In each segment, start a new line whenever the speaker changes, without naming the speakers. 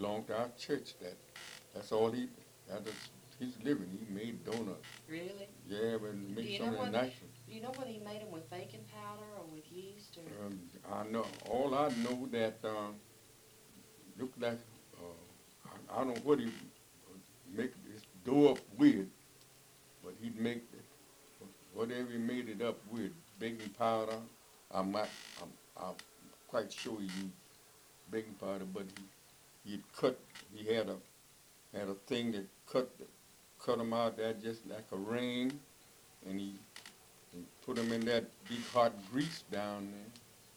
belonged to our church. That's all that is his living. He made donuts.
Really?
Yeah, but he
Do
made
you
some
know
of the
whether
nice ones.
do you know whether he made them with baking powder or with yeast or?
I know all I know that look like I don't know what he make this dough up with, but he'd make whatever he made it up with, baking powder. I'm not, I'm quite sure he used baking powder, but he'd cut. He had a thing that cut them out there just like a ring, and he put them in that big hot grease down there,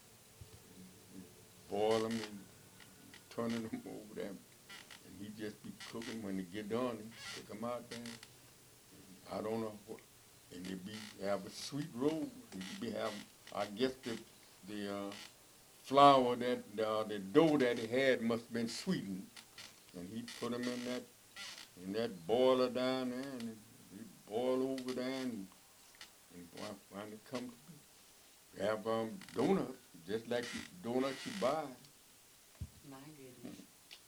boil them and turning them over there, and he just be cooking. When they get done, he take them out there. I don't know what, and they be have a sweet roll. He be having, I guess the flour that the dough that he had must have been sweetened, and he put them in that boiler down there, and he boil over there, and when it come to have donuts, just like the donuts you buy.
My goodness.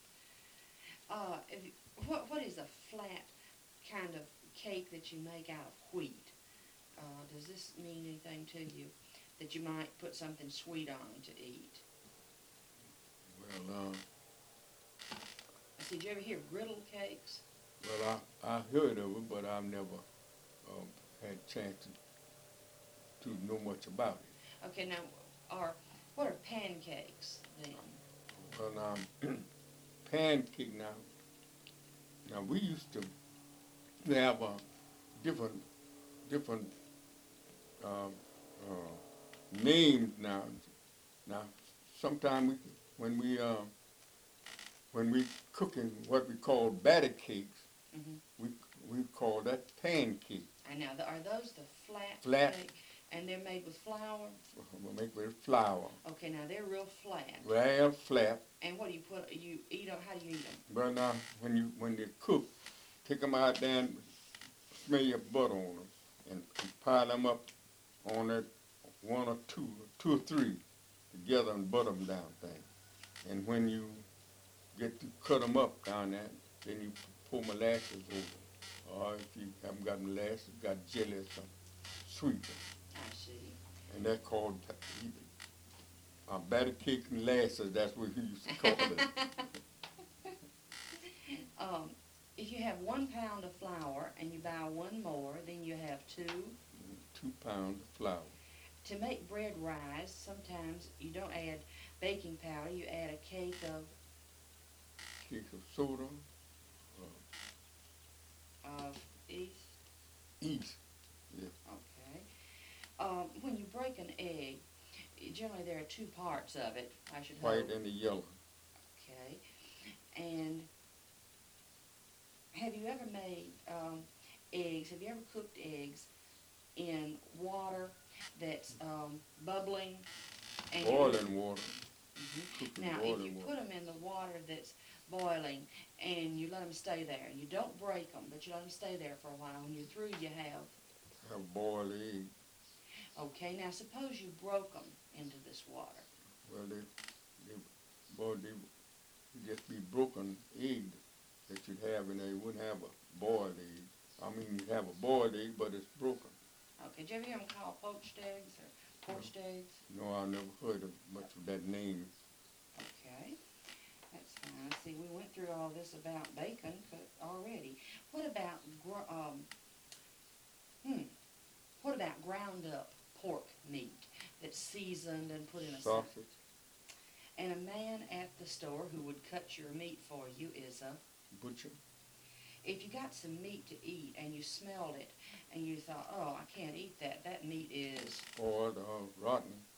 What is a flat kind of cake that you make out of wheat? Does this mean anything to you? That you might put something sweet on to eat?
Well,
Did you ever hear griddle cakes?
well, I heard of it, but I've never had a chance to know much about it.
Okay, now, what are pancakes then?
Well, pancake now. Now we used to have different uh, names now. Now, sometimes when we cooking what we call batter cakes,
Mm-hmm.
we call that pancake.
And now, are those the flat
Flat.
cake? And they're made with flour?
We make with flour.
Okay, now they're real flat.
Real flat.
And what do you put? You eat them? How do you eat them?
But now, when they cook, take them out there and smell your butter on them, and pile them up on that one or two or three together and butter them down thing. And when you get to cut them up down there, then you pour molasses over them. Or if you haven't got molasses, got jelly or something, sweet.
I see.
And that's called batter cake and molasses. That's what we used to call it.
If you have 1 pound of flour and you buy one more, then you have 2.
2 pounds of flour.
To make bread rise, sometimes you don't add baking powder. You add a cake of
soda.
yeast.
Yeast. Yeah.
Okay. When you break an egg, generally there are 2 parts of it, I should
White
hope.
and the yellow.
Okay. And have you ever made eggs? Have you ever cooked eggs in water that's bubbling? And
Boiling water.
Mm-hmm. Now, if you put them in the water that's boiling and you let them stay there, and you don't break them, but you let them stay there for a while, when you're through, you
Have boiled egg.
Okay, now suppose you broke them into this water.
Well, they just be broken egg that you'd have in there. You wouldn't have a boiled egg. I mean, you'd have a boiled egg, but it's broken.
Okay, did you ever hear them called poached eggs or poached eggs?
No, I never heard of much of that name.
Okay, that's fine. See, we went through all this about bacon already. What about ground up pork meat that's seasoned and put in a
sausage?
And a man at the store who would cut your meat for you is a
butcher.
If you got some meat to eat and you smelled it and you thought, oh, I can't eat that, that meat is
spoiled or rotten.